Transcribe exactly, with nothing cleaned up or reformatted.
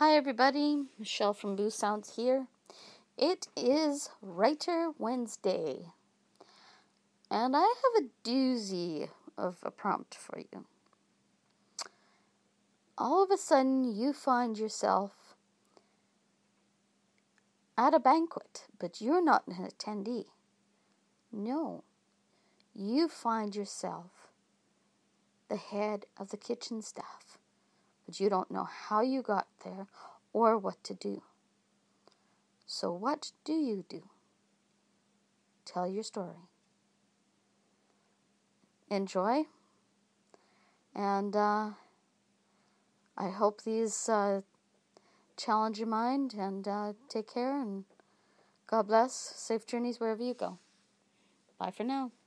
Hi everybody, Michelle from Boo Sounds here. It is Writer Wednesday, and I have a doozy of a prompt for you. All of a sudden, you find yourself at a banquet, but you're not an attendee. No, you find yourself the head of the kitchen staff, but you don't know how you got there or what to do. So what do you do? Tell your story. Enjoy, and uh, I hope these uh, challenge your mind, and uh, take care, and God bless. Safe journeys wherever you go. Bye for now.